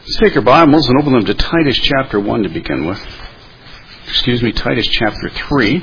Let's take our Bibles and open them to Titus chapter 1 to begin with. Titus chapter 3.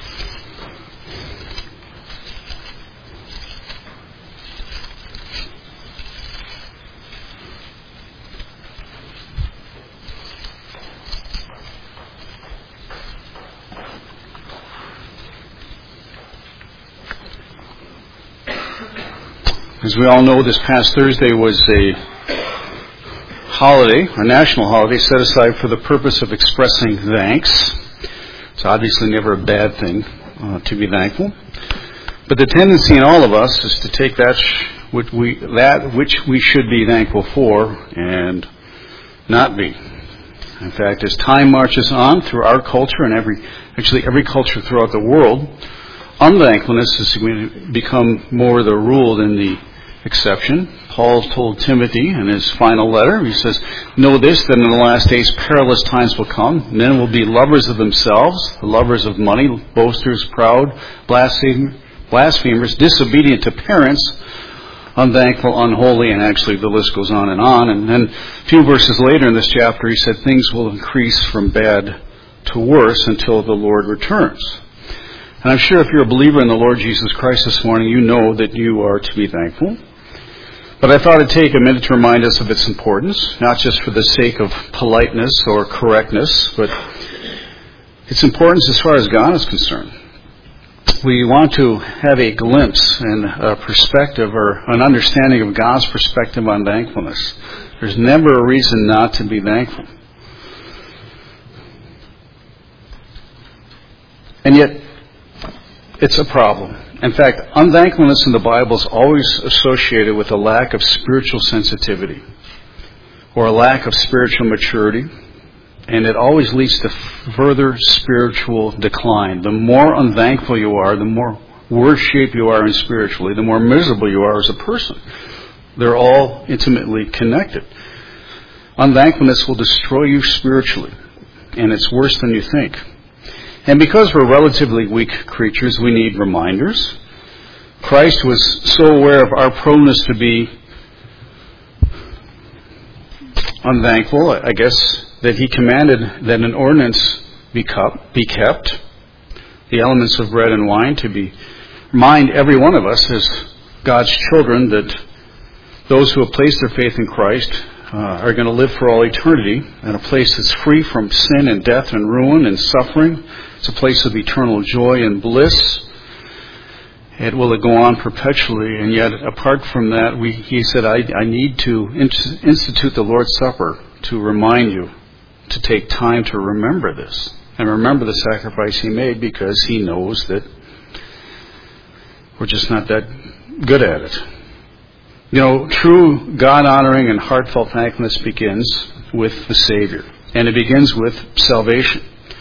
As we all know, this past Thursday was a holiday, a national holiday, set aside for the purpose of expressing thanks. It's obviously never a bad thing to be thankful. But the tendency in all of us is to take that which we should be thankful for and not be. In fact, as time marches on through our culture and every culture throughout the world, unthankfulness has become more the rule than the exception. Paul told Timothy in his final letter, he says, "Know this, that in the last days perilous times will come. Men will be lovers of themselves, lovers of money, boasters, proud, blasphemers, disobedient to parents, unthankful, unholy," and actually the list goes on. And then a few verses later in this chapter, he said, "Things will increase from bad to worse until the Lord returns." And I'm sure if you're a believer in the Lord Jesus Christ this morning, you know that you are to be thankful. But I thought I'd take a minute to remind us of its importance, not just for the sake of politeness or correctness, but its importance as far as God is concerned. We want to have a glimpse and a perspective or an understanding of God's perspective on thankfulness. There's never a reason not to be thankful. And yet, it's a problem. In fact, unthankfulness in the Bible is always associated with a lack of spiritual sensitivity or a lack of spiritual maturity, and it always leads to further spiritual decline. The more unthankful you are, the more worse shape you are in spiritually, the more miserable you are as a person. They're all intimately connected. Unthankfulness will destroy you spiritually, and it's worse than you think. And because we're relatively weak creatures, we need reminders. Christ was so aware of our proneness to be unthankful, I guess, that he commanded that an ordinance be kept, the elements of bread and wine to remind every one of us as God's children that those who have placed their faith in Christ are going to live for all eternity in a place that's free from sin and death and ruin and suffering. It's a place of eternal joy and bliss. It will go on perpetually, and yet apart from that, he said, I need to institute the Lord's Supper to remind you to take time to remember this and remember the sacrifice he made, because he knows that we're just not that good at it. You know, true God-honoring and heartfelt thankfulness begins with the Savior, and it begins with salvation.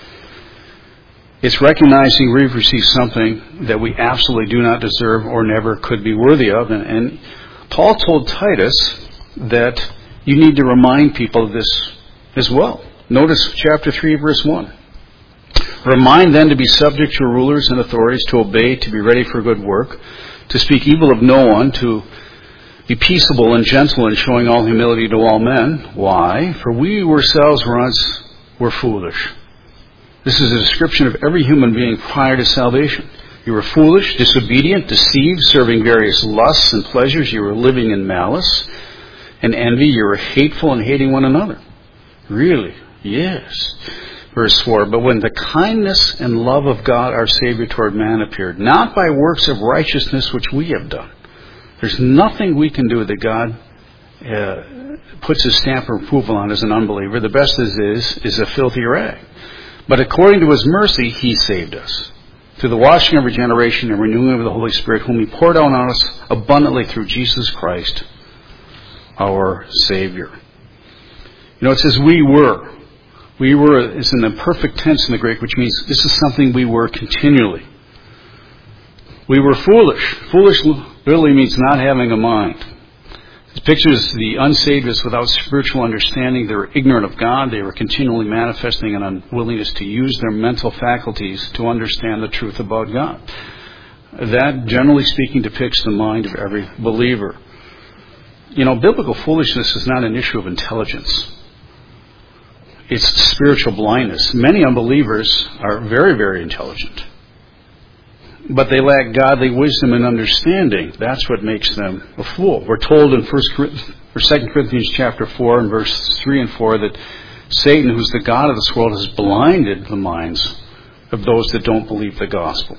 It's recognizing we've received something that we absolutely do not deserve or never could be worthy of. And Paul told Titus that you need to remind people of this as well. Notice chapter 3, verse 1. "Remind them to be subject to rulers and authorities, to obey, to be ready for good work, to speak evil of no one, to be peaceable and gentle, and showing all humility to all men." Why? "For we ourselves were foolish." This is a description of every human being prior to salvation. You were foolish, disobedient, deceived, serving various lusts and pleasures. You were living in malice and envy. You were hateful and hating one another. Really? Yes. Verse 4, "But when the kindness and love of God our Savior toward man appeared, not by works of righteousness which we have done." There's nothing we can do that God puts his stamp of approval on as an unbeliever. The best is a filthy rag. "But according to his mercy, he saved us through the washing of regeneration and renewing of the Holy Spirit, whom he poured out on us abundantly through Jesus Christ, our Savior." You know, it says we were. We were is in the perfect tense in the Greek, which means this is something we were continually. We were foolish. Foolish literally means not having a mind. It pictures the unsaved as without spiritual understanding. They were ignorant of God. They were continually manifesting an unwillingness to use their mental faculties to understand the truth about God. That, generally speaking, depicts the mind of every believer. Biblical foolishness is not an issue of intelligence. It's spiritual blindness. Many unbelievers are very, very intelligent, but they lack godly wisdom and understanding. That's what makes them a fool. We're told in 2 Corinthians chapter 4 and verse 3 and 4 that Satan, who's the god of this world, has blinded the minds of those that don't believe the gospel.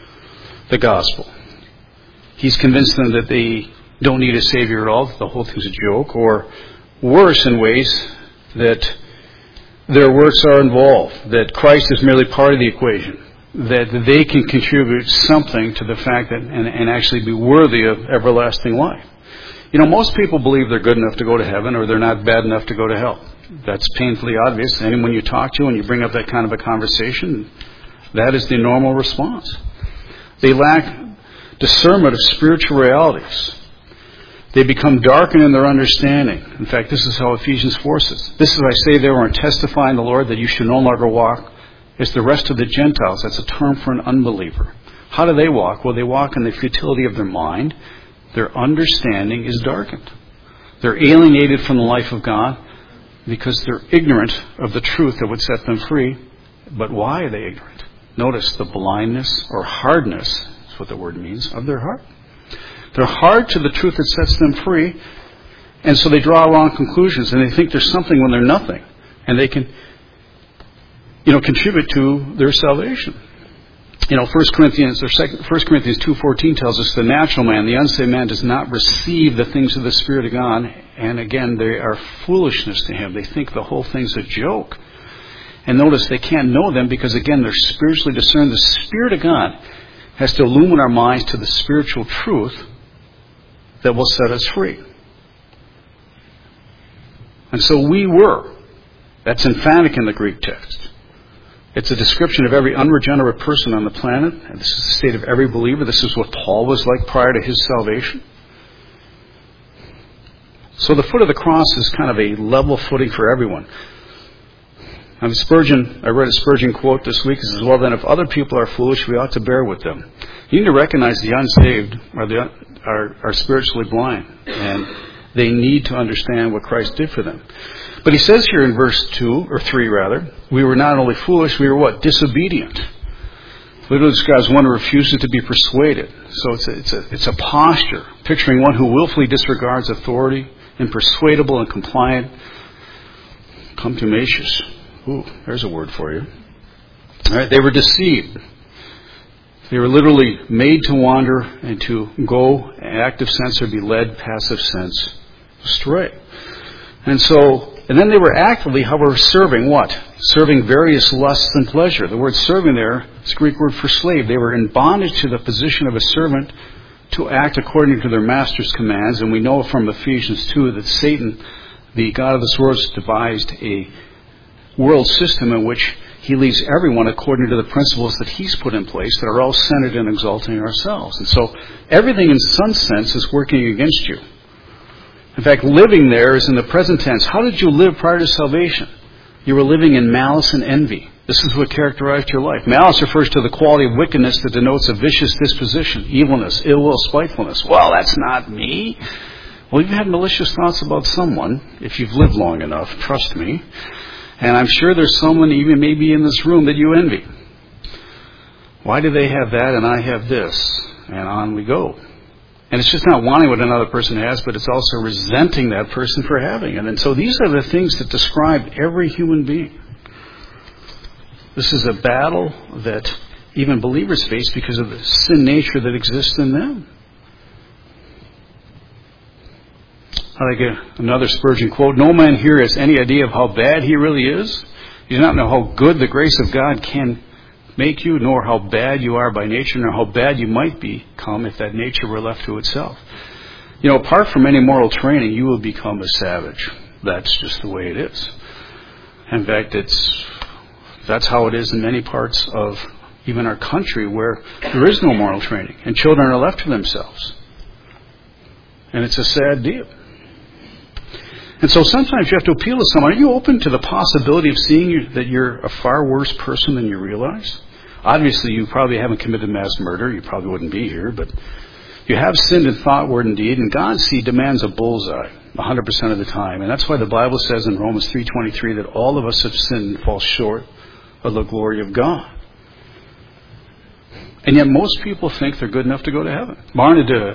He's convinced them that they don't need a Savior at all, that the whole thing's a joke, or worse in ways that their works are involved, that Christ is merely part of the equation, that they can contribute something to the fact that and actually be worthy of everlasting life. Most people believe they're good enough to go to heaven or they're not bad enough to go to hell. That's painfully obvious. Anyone you talk to and you bring up that kind of a conversation, that is the normal response. They lack discernment of spiritual realities. They become darkened in their understanding. In fact, this is how Ephesians 4 says. This is what I say therefore and testify in the Lord that you should no longer walk as the rest of the Gentiles. That's a term for an unbeliever. How do they walk? Well, they walk in the futility of their mind. Their understanding is darkened. They're alienated from the life of God because they're ignorant of the truth that would set them free. But why are they ignorant? Notice the blindness or hardness, is what the word means, of their heart. They're hard to the truth that sets them free, and so they draw wrong conclusions, and they think there's something when they're nothing, and they can, contribute to their salvation. 1 Corinthians 2:14 tells us the natural man, the unsaved man, does not receive the things of the Spirit of God, and again, they are foolishness to him. They think the whole thing's a joke. And notice they can't know them because, again, they're spiritually discerned. The Spirit of God has to illumine our minds to the spiritual truth that will set us free. And so we were. That's emphatic in the Greek text. It's a description of every unregenerate person on the planet. And this is the state of every believer. This is what Paul was like prior to his salvation. So the foot of the cross is kind of a level footing for everyone. I read a Spurgeon quote this week. It says, well, then, if other people are foolish, we ought to bear with them. You need to recognize the unsaved are spiritually blind, and they need to understand what Christ did for them. But he says here in verse 3, we were not only foolish, we were what? Disobedient. Literally describes one who refuses to be persuaded. So it's a posture, picturing one who willfully disregards authority, impersuadable and compliant, contumacious. Ooh, there's a word for you. All right, they were deceived. They were literally made to wander and to go, active sense, or be led, passive sense, astray. And then they were actively, however, serving what? Serving various lusts and pleasure. The word serving there is the Greek word for slave. They were in bondage to the position of a servant to act according to their master's commands. And we know from Ephesians 2 that Satan, the god of this world, has devised a world system in which he leads everyone according to the principles that he's put in place that are all centered in exalting ourselves. And so everything in some sense is working against you. In fact, living there is in the present tense. How did you live prior to salvation? You were living in malice and envy. This is what characterized your life. Malice refers to the quality of wickedness that denotes a vicious disposition, evilness, ill will, spitefulness. Well, that's not me. Well, you've had malicious thoughts about someone, if you've lived long enough, trust me. And I'm sure there's someone even maybe in this room that you envy. Why do they have that and I have this? And on we go. And it's just not wanting what another person has, but it's also resenting that person for having it. And so these are the things that describe every human being. This is a battle that even believers face because of the sin nature that exists in them. I like another Spurgeon quote, no man here has any idea of how bad he really is. He does not know how good the grace of God can make you, nor how bad you are by nature, nor how bad you might become if that nature were left to itself. Apart from any moral training, you will become a savage. That's just the way it is. In fact, that's how it is in many parts of even our country where there is no moral training, and children are left to themselves. And it's a sad deal. And so sometimes you have to appeal to someone. Are you open to the possibility of seeing that you're a far worse person than you realize? Obviously, you probably haven't committed mass murder. You probably wouldn't be here. But You have sinned in thought, word, and deed, and God, demands a bullseye 100% of the time. And that's why the Bible says in Romans 3:23 that all of us have sinned and fall short of the glory of God. And yet most people think they're good enough to go to heaven. Barna did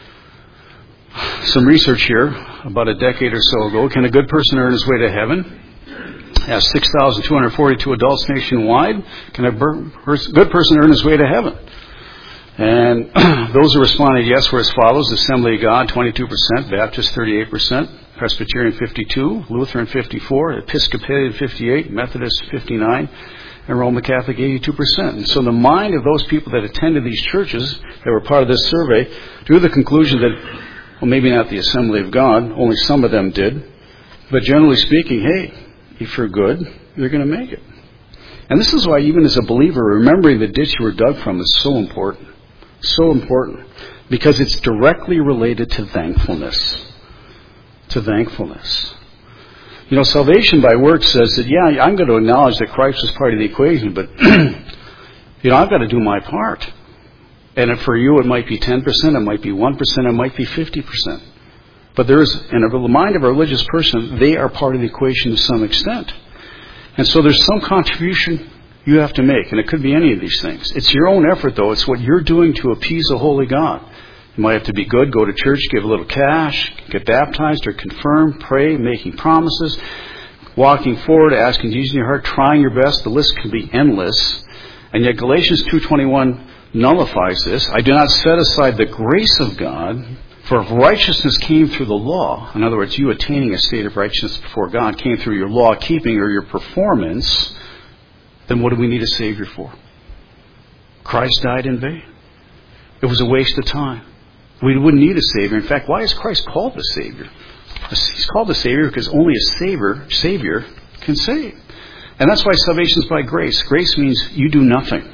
some research here about a decade or so ago. Can a good person earn his way to heaven? Asked 6,242 adults nationwide. Can a good person earn his way to heaven? And those who responded yes were as follows: Assembly of God 22%, Baptist 38%, Presbyterian 52%, Lutheran 54%, Episcopalian 58%, Methodist 59%, and Roman Catholic 82%. And so the mind of those people that attended these churches that were part of this survey drew the conclusion that, well, maybe not the Assembly of God, only some of them did, but generally speaking, hey, if you're good, you're going to make it. And this is why even as a believer, remembering the ditch you were dug from is so important. So important. Because it's directly related to thankfulness. To thankfulness. You know, salvation by works says that, yeah, I'm going to acknowledge that Christ was part of the equation, but, you know, I've got to do my part. And for you, it might be 10%, it might be 1%, it might be 50%. But there is, in the mind of a religious person, they are part of the equation to some extent. And so there's some contribution you have to make, and it could be any of these things. It's your own effort, though. It's what you're doing to appease a holy God. You might have to be good, go to church, give a little cash, get baptized or confirmed, pray, making promises, walking forward, asking Jesus in your heart, trying your best. The list can be endless. And yet Galatians 2:21 nullifies this. I do not set aside the grace of God, for if righteousness came through the law, in other words, you attaining a state of righteousness before God came through your law keeping or your performance, then what do we need a Savior for? Christ died in vain. It was a waste of time. We wouldn't need a Savior. In fact, why is Christ called the Savior? He's called the Savior because only a Savior can save. And that's why salvation is by grace. Grace means you do nothing.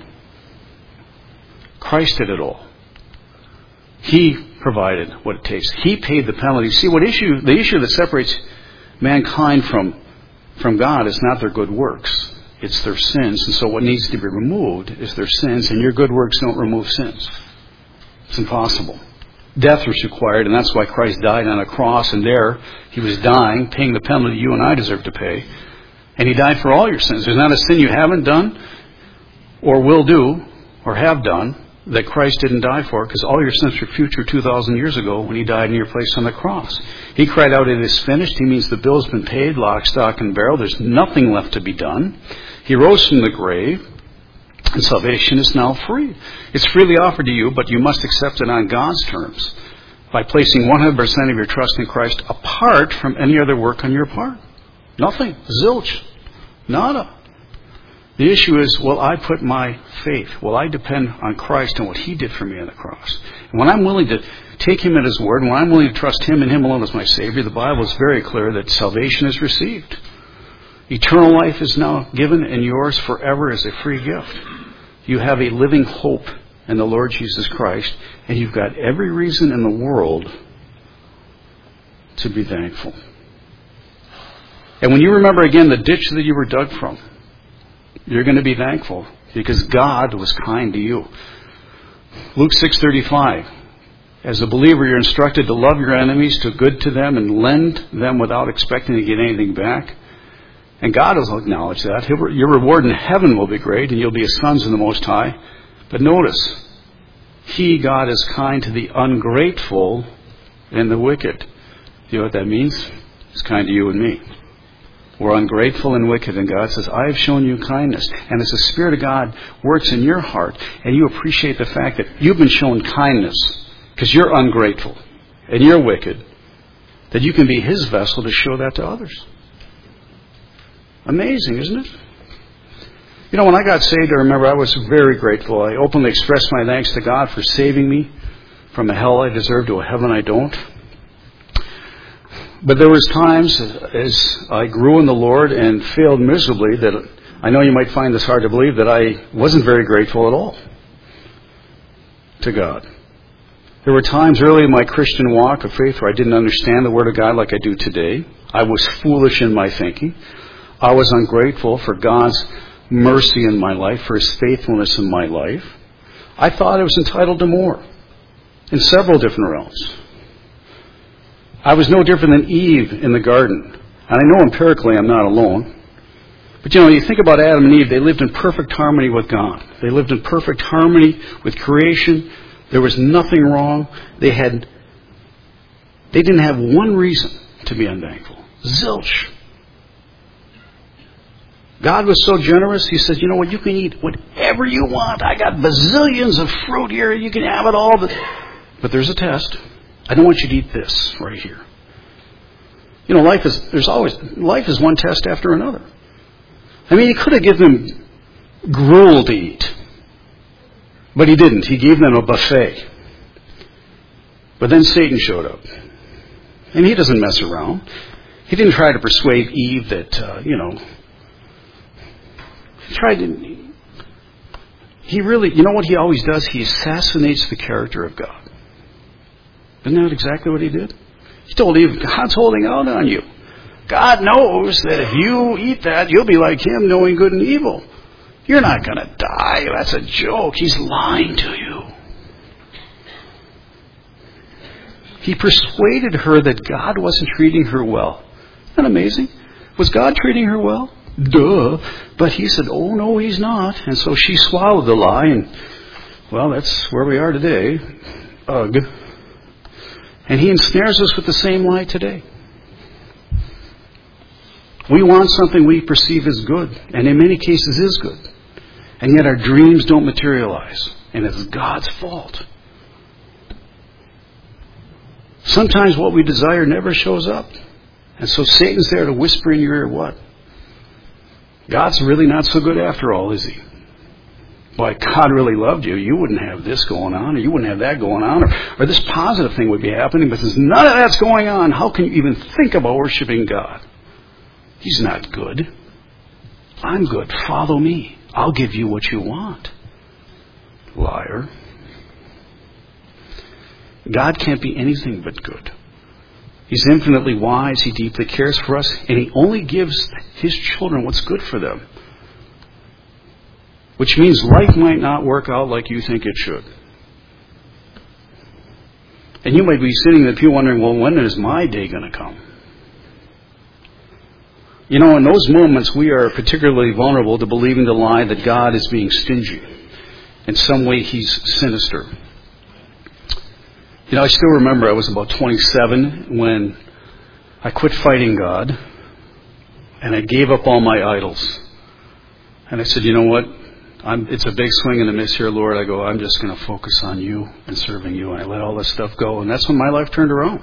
Christ did it all. He provided what it takes. He paid the penalty. See, the issue that separates mankind from God is not their good works. It's their sins. And so what needs to be removed is their sins, and your good works don't remove sins. It's impossible. Death was required, and that's why Christ died on a cross, and there he was dying, paying the penalty you and I deserve to pay. And he died for all your sins. There's not a sin you haven't done, or will do, or have done, that Christ didn't die for, because all your sins were future 2,000 years ago when he died in your place on the cross. He cried out, "It is finished." He means the bill's been paid, lock, stock, and barrel. There's nothing left to be done. He rose from the grave, and salvation is now free. It's freely offered to you, but you must accept it on God's terms by placing 100% of your trust in Christ apart from any other work on your part. Nothing. Zilch. Nada. The issue is, will I put my faith, will I depend on Christ and what he did for me on the cross? And when I'm willing to take him at his word, and when I'm willing to trust him and him alone as my Savior, the Bible is very clear that salvation is received. Eternal life is now given and yours forever as a free gift. You have a living hope in the Lord Jesus Christ, and you've got every reason in the world to be thankful. And when you remember again the ditch that you were dug from, you're going to be thankful because God was kind to you. Luke 6:35. As a believer, you're instructed to love your enemies, do good to them, and lend them without expecting to get anything back. And God will acknowledge that. Your reward in heaven will be great, and you'll be sons of the Most High. But notice, God, is kind to the ungrateful and the wicked. You know what that means? He's kind to you and me. We're ungrateful and wicked, and God says, I have shown you kindness. And as the Spirit of God works in your heart, and you appreciate the fact that you've been shown kindness, because you're ungrateful and you're wicked, that you can be his vessel to show that to others. Amazing, isn't it? You know, when I got saved, I remember I was very grateful. I openly expressed my thanks to God for saving me from a hell I deserve to a heaven I don't. But there was times as I grew in the Lord and failed miserably that I know you might find this hard to believe that I wasn't very grateful at all to God. There were times early in my Christian walk of faith where I didn't understand the Word of God like I do today. I was foolish in my thinking. I was ungrateful for God's mercy in my life, for his faithfulness in my life. I thought I was entitled to more. in several different realms. I was no different than Eve in the garden. And I know empirically I'm not alone. But you think about Adam and Eve, they lived in perfect harmony with God. They lived in perfect harmony with creation. There was nothing wrong. They didn't have one reason to be unthankful. Zilch. God was so generous, He says, you know what, you can eat whatever you want. I got bazillions of fruit here. You can have it all. But there's a test. I don't want you to eat this right here. Life is one test after another. I mean, He could have given them gruel to eat. But He didn't. He gave them a buffet. But then Satan showed up. And he doesn't mess around. He didn't try to persuade Eve that, he really, you know what he always does? He assassinates the character of God. Isn't that exactly what he did? He told Eve, God's holding out on you. God knows that if you eat that, you'll be like Him, knowing good and evil. You're not going to die. That's a joke. He's lying to you. He persuaded her that God wasn't treating her well. Isn't that amazing? Was God treating her well? Duh. But He said, oh, no, He's not. And so she swallowed the lie, and, well, that's where we are today. Ugh. And He ensnares us with the same lie today. We want something we perceive as good, and in many cases is good. And yet our dreams don't materialize, and it's God's fault. Sometimes what we desire never shows up. And so Satan's there to whisper in your ear, what? God's really not so good after all, is He? Boy, God really loved you. You wouldn't have this going on, or you wouldn't have that going on, or this positive thing would be happening, but since none of that's going on, how can you even think about worshiping God? He's not good. I'm good. Follow me. I'll give you what you want. Liar. God can't be anything but good. He's infinitely wise. He deeply cares for us. And He only gives His children what's good for them. Which means life might not work out like you think it should. And you might be sitting in the pew wondering, well, when is my day going to come? In those moments, we are particularly vulnerable to believing the lie that God is being stingy. In some way, He's sinister. I still remember I was about 27 when I quit fighting God and I gave up all my idols. And I said, you know what? It's a big swing and a miss here, Lord. I go, I'm just going to focus on You and serving You. And I let all this stuff go. And that's when my life turned around.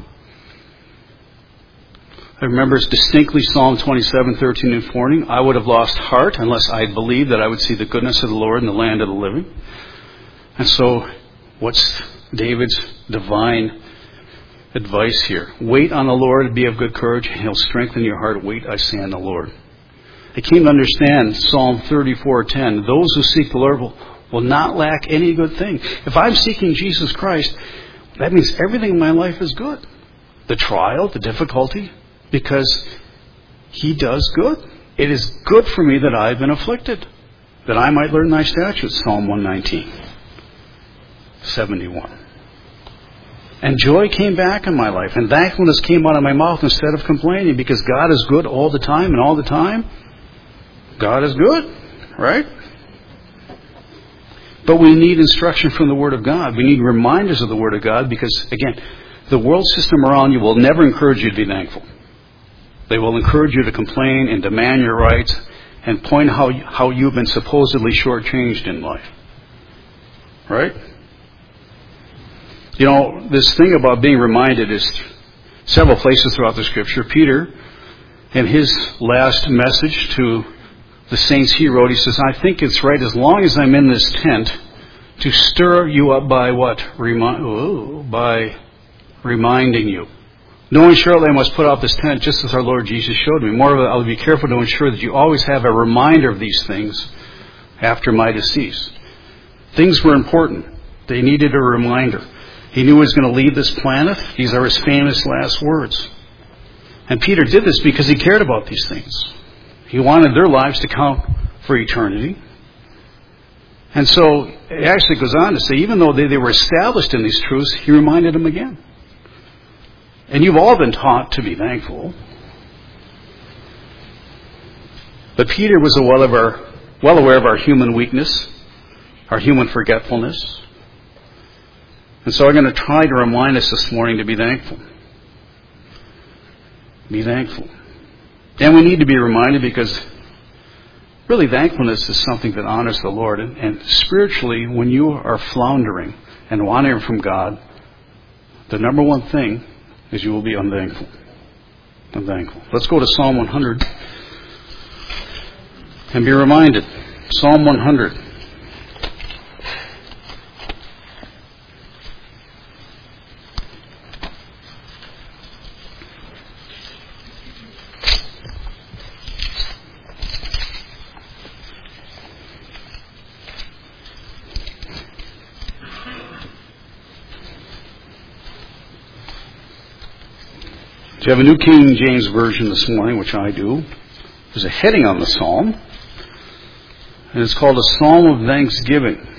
I remember distinctly Psalm 27, 13 and 14. I would have lost heart unless I had believed that I would see the goodness of the Lord in the land of the living. And so, what's David's divine advice here? Wait on the Lord and be of good courage. He'll strengthen your heart. Wait, I say, on the Lord. I came to understand Psalm 34:10. Those who seek the Lord will not lack any good thing. If I'm seeking Jesus Christ, that means everything in my life is good. The trial, the difficulty, because He does good. It is good for me that I have been afflicted, that I might learn Thy statutes. Psalm 119, 71. And joy came back in my life, and thankfulness came out of my mouth instead of complaining, because God is good all the time, and all the time, God is good, right? But we need instruction from the Word of God. We need reminders of the Word of God, because, again, the world system around you will never encourage you to be thankful. They will encourage you to complain and demand your rights and point how you've been supposedly shortchanged in life. Right? This thing about being reminded is several places throughout the Scripture. Peter, in his last message to the saints he wrote, he says, I think it's right, as long as I'm in this tent, to stir you up by what? By reminding you. Knowing surely I must put off this tent just as our Lord Jesus showed me. Moreover, I'll be careful to ensure that you always have a reminder of these things after my decease. Things were important. They needed a reminder. He knew he was going to leave this planet. These are his famous last words. And Peter did this because he cared about these things. He wanted their lives to count for eternity. And so it actually goes on to say, even though they were established in these truths, he reminded them again. And you've all been taught to be thankful. But Peter was well aware of our human weakness, our human forgetfulness. And so I'm going to try to remind us this morning to be thankful. Be thankful. And we need to be reminded because really thankfulness is something that honors the Lord. And spiritually, when you are floundering and wandering from God, the number one thing is you will be unthankful. Unthankful. Let's go to Psalm 100 and be reminded. Psalm 100. If you have a New King James Version this morning, which I do, there's a heading on the psalm, and it's called a Psalm of Thanksgiving.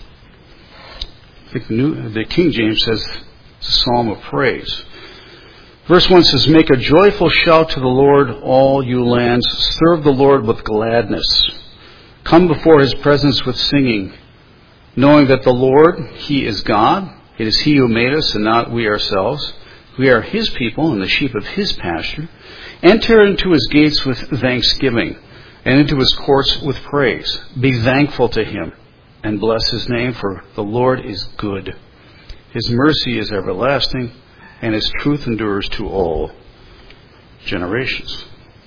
I think the King James says it's a Psalm of Praise. Verse 1 says, "Make a joyful shout to the Lord, all you lands. Serve the Lord with gladness. Come before His presence with singing, knowing that the Lord, He is God. It is He who made us and not we ourselves. We are His people and the sheep of His pasture. Enter into His gates with thanksgiving and into His courts with praise. Be thankful to Him and bless His name, for the Lord is good. His mercy is everlasting and His truth endures to all generations."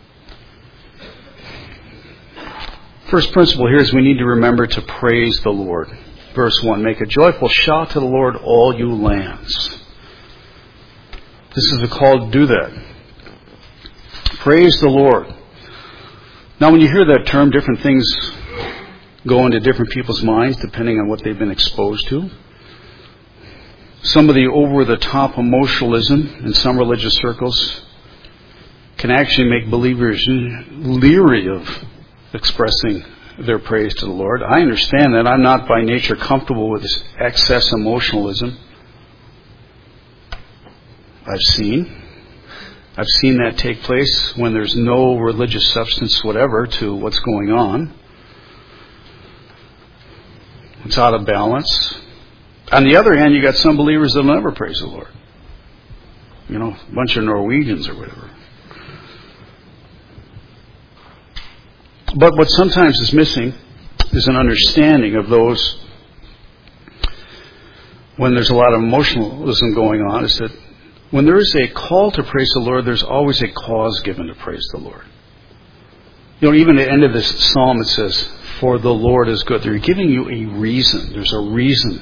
First principle here is we need to remember to praise the Lord. Verse 1, "Make a joyful shout to the Lord, all you lands." This is a call to do that. Praise the Lord. Now, when you hear that term, different things go into different people's minds depending on what they've been exposed to. Some of the over-the-top emotionalism in some religious circles can actually make believers leery of expressing their praise to the Lord. I understand that. I'm not by nature comfortable with this excess emotionalism. I've seen that take place when there's no religious substance whatever to what's going on. It's out of balance. On the other hand, you got some believers that'll never praise the Lord. You know, a bunch of Norwegians or whatever. But what sometimes is missing is an understanding of those, when there's a lot of emotionalism going on, is that when there is a call to praise the Lord, there's always a cause given to praise the Lord. You know, even at the end of this psalm it says, "For the Lord is good." They're giving you a reason. There's a reason.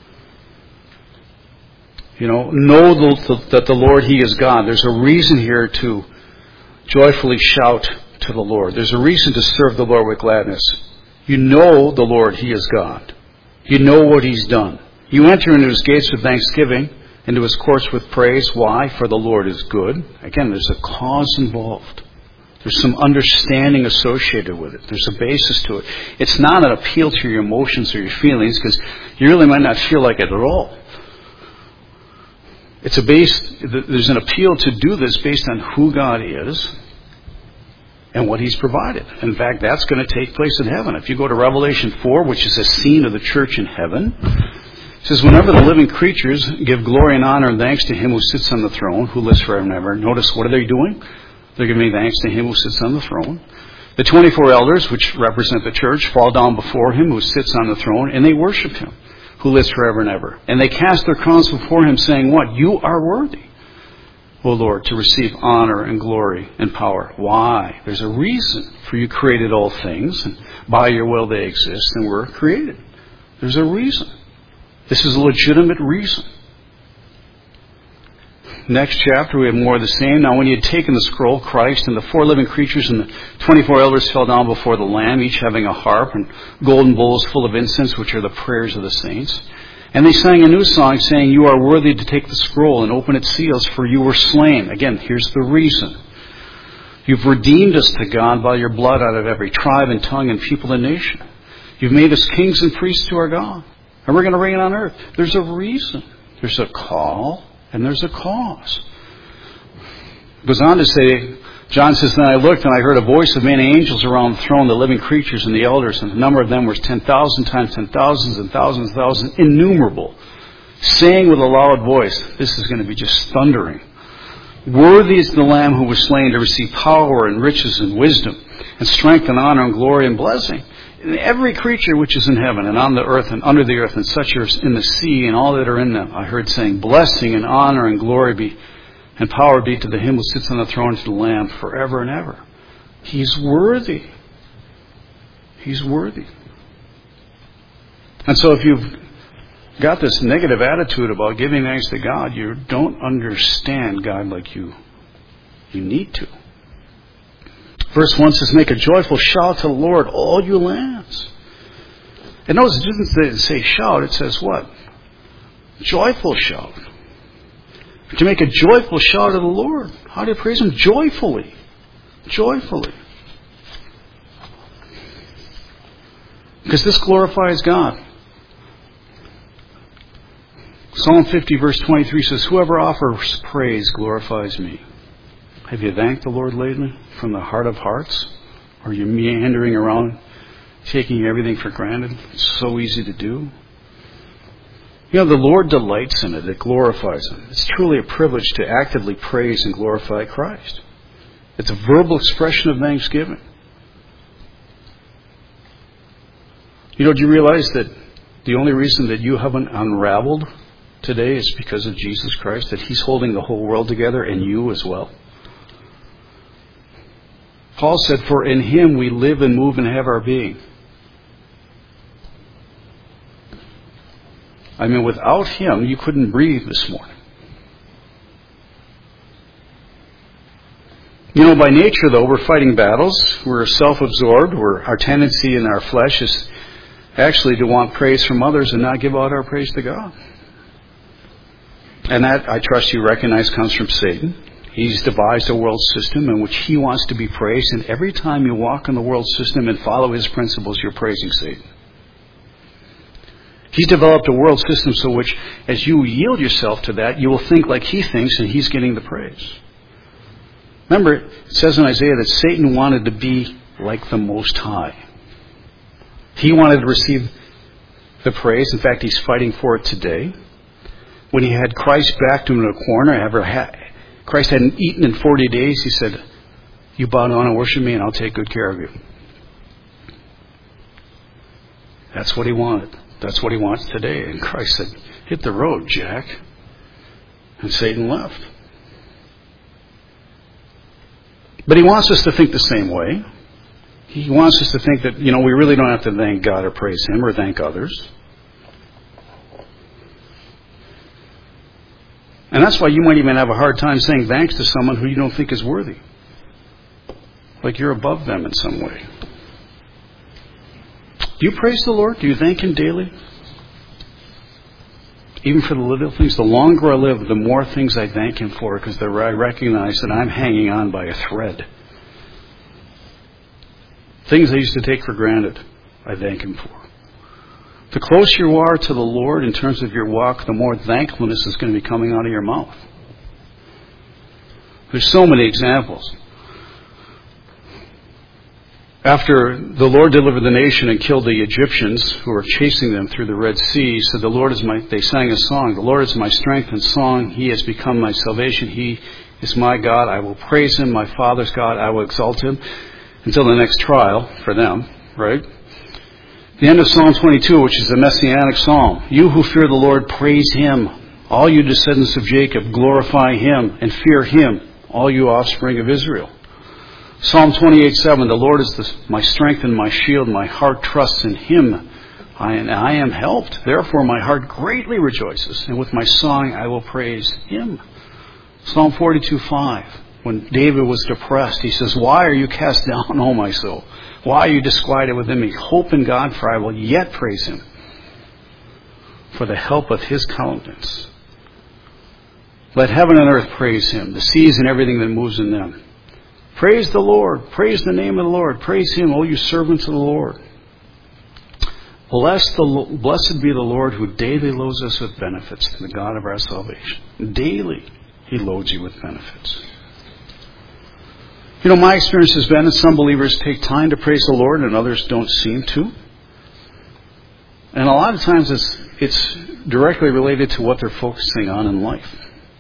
You know that the Lord, He is God. There's a reason here to joyfully shout to the Lord. There's a reason to serve the Lord with gladness. You know the Lord, He is God. You know what He's done. You enter into His gates with thanksgiving, into His courts with praise. Why? For the Lord is good. Again, there's a cause involved. There's some understanding associated with it. There's a basis to it. It's not an appeal to your emotions or your feelings, because you really might not feel like it at all. There's an appeal to do this based on who God is and what He's provided. In fact, that's going to take place in heaven. If you go to Revelation 4, which is a scene of the church in heaven, it says, "Whenever the living creatures give glory and honor and thanks to Him who sits on the throne, who lives forever and ever." Notice, what are they doing? They're giving thanks to Him who sits on the throne. The 24 elders, which represent the church, fall down before Him who sits on the throne, and they worship Him who lives forever and ever. And they cast their crowns before Him, saying, "What? You are worthy, O Lord, to receive honor and glory and power." Why? There's a reason. For You created all things, and by Your will they exist and were created. There's a reason. This is a legitimate reason. Next chapter, we have more of the same. "Now when He had taken the scroll, Christ and the 4 living creatures and the 24 elders fell down before the Lamb, each having a harp and golden bowls full of incense, which are the prayers of the saints. And they sang a new song, saying, 'You are worthy to take the scroll and open its seals, for You were slain.'" Again, here's the reason. "You've redeemed us to God by Your blood out of every tribe and tongue and people and nation. You've made us kings and priests to our God. And we're going to reign on earth. There's a reason. There's a call and there's a cause. It goes on to say, John says, then I looked and I heard a voice of many angels around the throne, the living creatures and the elders, and the number of them was 10,000 times 10,000s and thousands and thousands, innumerable, saying with a loud voice, this is going to be just thundering, worthy is the Lamb who was slain to receive power and riches and wisdom and strength and honor and glory and blessing. And every creature which is in heaven and on the earth and under the earth and such are in the sea and all that are in them, I heard saying, blessing and honor and glory be and power be to the Him who sits on the throne and to the Lamb forever and ever. He's worthy. He's worthy. And so if you've got this negative attitude about giving thanks to God, you don't understand God like you need to. Verse 1 says, make a joyful shout to the Lord, all you lands. And notice it doesn't say shout, it says what? Joyful shout. To make a joyful shout to the Lord. How do you praise Him? Joyfully. Joyfully. Because this glorifies God. Psalm 50 verse 23 says, whoever offers praise glorifies me. Have you thanked the Lord lately from the heart of hearts? Or are you meandering around taking everything for granted? It's so easy to do. You know, the Lord delights in it. It glorifies Him. It's truly a privilege to actively praise and glorify Christ. It's a verbal expression of thanksgiving. You know, do you realize that the only reason that you haven't unraveled today is because of Jesus Christ? That He's holding the whole world together and you as well? Paul said, for in Him we live and move and have our being. I mean, without Him, you couldn't breathe this morning. You know, by nature, though, we're fighting battles. We're self-absorbed. Our tendency in our flesh is actually to want praise from others and not give out our praise to God. And that, I trust you recognize, comes from Satan. He's devised a world system in which he wants to be praised. And every time you walk in the world system and follow his principles, you're praising Satan. He's developed a world system so which, as you yield yourself to that, you will think like he thinks and he's getting the praise. Remember, it says in Isaiah that Satan wanted to be like the Most High. He wanted to receive the praise. In fact, he's fighting for it today. When he had Christ backed him in a corner, Christ hadn't eaten in 40 days, he said, you bow down and worship me and I'll take good care of you. That's what he wanted. That's what he wants today. And Christ said, hit the road, Jack. And Satan left. But he wants us to think the same way. He wants us to think that, we really don't have to thank God or praise Him or thank others. And that's why you might even have a hard time saying thanks to someone who you don't think is worthy. Like you're above them in some way. Do you praise the Lord? Do you thank Him daily? Even for the little things. The longer I live, the more things I thank Him for, because I recognize that I'm hanging on by a thread. Things I used to take for granted, I thank Him for. The closer you are to the Lord in terms of your walk, the more thankfulness is going to be coming out of your mouth. There's so many examples. After the Lord delivered the nation and killed the Egyptians who were chasing them through the Red Sea, he said, they sang a song, the Lord is my strength and song, He has become my salvation, He is my God, I will praise Him, my Father's God, I will exalt Him, until the next trial for them, right? The end of Psalm 22, which is a messianic psalm. You who fear the Lord, praise Him. All you descendants of Jacob, glorify Him and fear Him, all you offspring of Israel. Psalm 28:7, the Lord is my strength and my shield. My heart trusts in Him. I am helped. Therefore my heart greatly rejoices. And with my song I will praise Him. Psalm 42:5, when David was depressed, he says, why are you cast down, O my soul? Why are you disquieted within me? Hope in God, for I will yet praise Him for the help of His countenance. Let heaven and earth praise Him, the seas and everything that moves in them. Praise the Lord. Praise the name of the Lord. Praise Him, O you servants of the Lord. Blessed be the Lord who daily loads us with benefits, the God of our salvation. Daily He loads you with benefits. You know, my experience has been that some believers take time to praise the Lord and others don't seem to. And a lot of times it's directly related to what they're focusing on in life,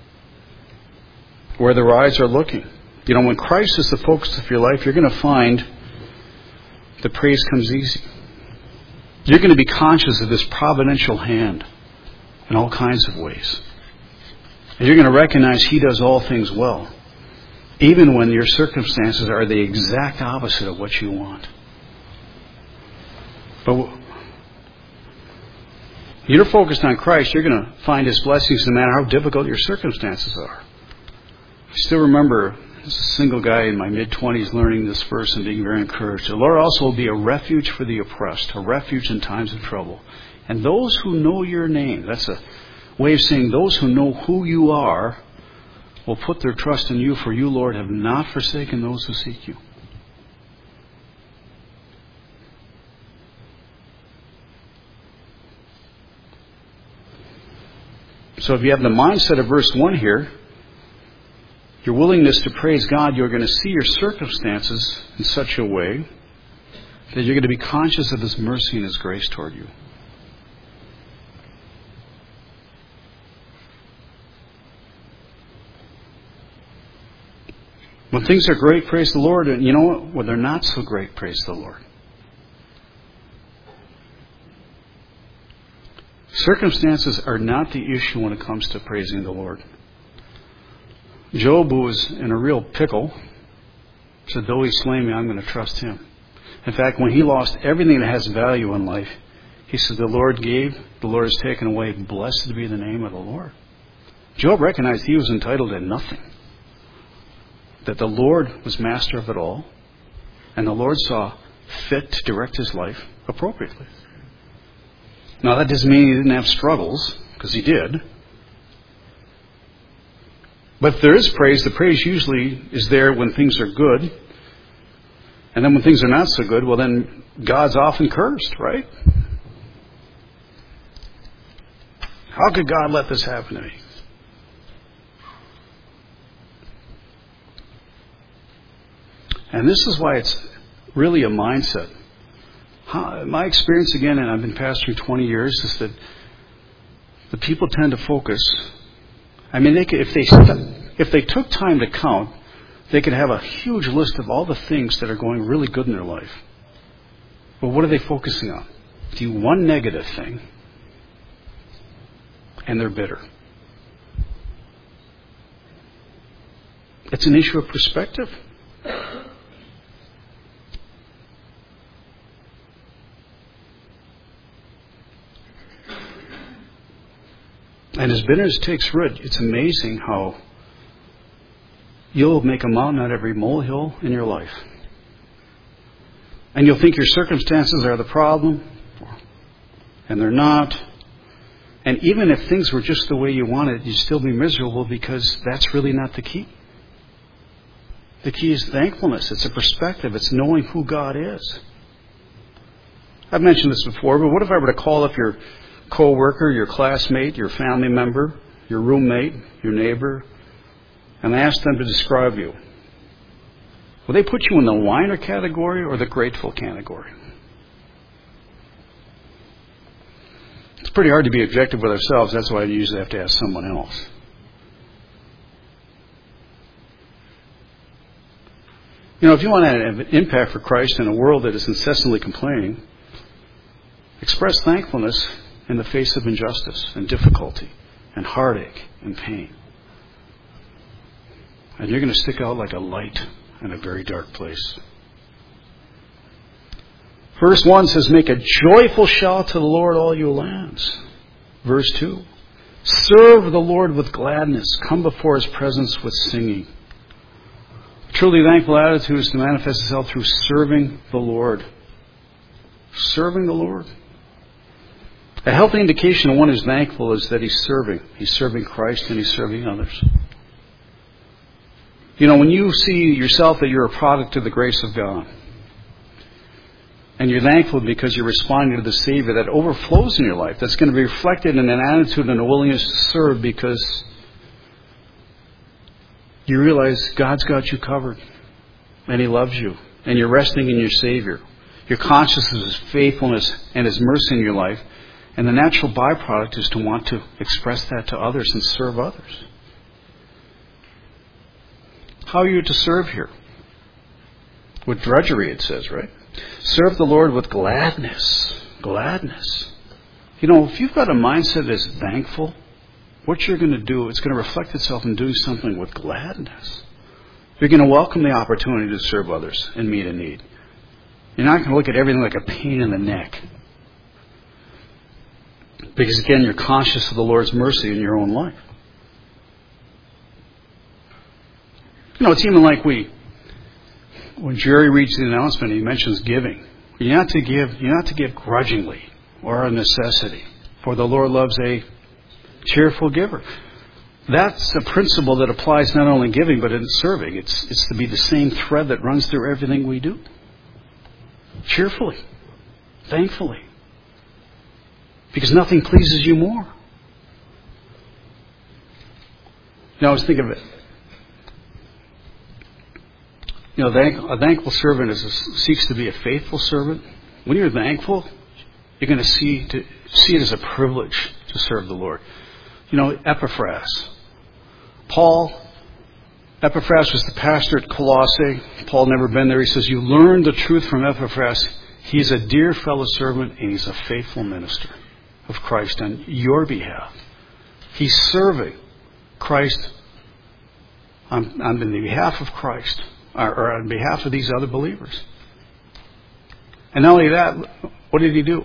where their eyes are looking. You know, when Christ is the focus of your life, you're going to find the praise comes easy. You're going to be conscious of this providential hand in all kinds of ways. And you're going to recognize He does all things well, even when your circumstances are the exact opposite of what you want. But you're focused on Christ, you're going to find His blessings no matter how difficult your circumstances are. I still remember as a single guy in my mid-20s learning this verse and being very encouraged. The Lord also will be a refuge for the oppressed, a refuge in times of trouble. And those who know your name, that's a way of saying those who know who you are, will put their trust in you, for you, Lord, have not forsaken those who seek you. So if you have the mindset of verse 1 here, your willingness to praise God, you're going to see your circumstances in such a way that you're going to be conscious of His mercy and His grace toward you. When things are great, praise the Lord. And you know what? When they're not so great, praise the Lord. Circumstances are not the issue when it comes to praising the Lord. Job, who was in a real pickle, said, though He slay me, I'm going to trust Him. In fact, when he lost everything that has value in life, he said, the Lord gave, the Lord has taken away. Blessed be the name of the Lord. Job recognized he was entitled to nothing. That the Lord was master of it all, and the Lord saw fit to direct his life appropriately. Now, that doesn't mean he didn't have struggles, because he did. But if there is praise, the praise usually is there when things are good. And then when things are not so good, well, then God's often cursed, right? How could God let this happen to me? And this is why it's really a mindset. My experience, again, and I've been pastoring 20 years, is that the people tend to focus. I mean, if they took time to count, they could have a huge list of all the things that are going really good in their life. But what are they focusing on? Do one negative thing, and they're bitter. It's an issue of perspective. And as bitterness takes root, it's amazing how you'll make a mountain out of every molehill in your life. And you'll think your circumstances are the problem, and they're not. And even if things were just the way you wanted, you'd still be miserable, because that's really not the key. The key is thankfulness. It's a perspective. It's knowing who God is. I've mentioned this before, but what if I were to call up your co-worker, your classmate, your family member, your roommate, your neighbor, and ask them to describe you? Will they put you in the whiner category or the grateful category? It's pretty hard to be objective with ourselves. That's why I usually have to ask someone else. You know, if you want to have an impact for Christ in a world that is incessantly complaining, express thankfulness in the face of injustice and difficulty and heartache and pain. And you're going to stick out like a light in a very dark place. Verse 1 says, make a joyful shout to the Lord, all you lands. Verse 2, serve the Lord with gladness. Come before His presence with singing. A truly thankful attitude is to manifest itself through serving the Lord. Serving the Lord. A healthy indication of one who's thankful is that he's serving. He's serving Christ and he's serving others. You know, when you see yourself that you're a product of the grace of God, And you're thankful because you're responding to the Savior that overflows in your life. That's going to be reflected in an attitude and a willingness to serve because you realize God's got you covered. And He loves you. And you're resting in your Savior. You're conscious of His faithfulness and His mercy in your life. And the natural byproduct is to want to express that to others and serve others. How are you to serve here? With drudgery, it says, right? Serve the Lord with gladness. Gladness. You know, if you've got a mindset that's thankful, what you're going to do, it's going to reflect itself in doing something with gladness. You're going to welcome the opportunity to serve others and meet a need. You're not going to look at everything like a pain in the neck. Because again, you're conscious of the Lord's mercy in your own life. You know, it's even like when Jerry reads the announcement, he mentions giving. You're not to give grudgingly or a necessity. For the Lord loves a cheerful giver. That's a principle that applies not only in giving, but in serving. It's to be the same thread that runs through everything we do. Cheerfully. Thankfully. Because nothing pleases you more. Now, I was thinking of it. You know, a thankful servant seeks to be a faithful servant. When you're thankful, you're going to see it as a privilege to serve the Lord. You know, Epaphras. Epaphras was the pastor at Colossae. Paul had never been there. He says, you learned the truth from Epaphras. He's a dear fellow servant and he's a faithful minister of Christ on your behalf. He's serving Christ on the behalf of Christ, or on behalf of these other believers. And not only that, what did he do?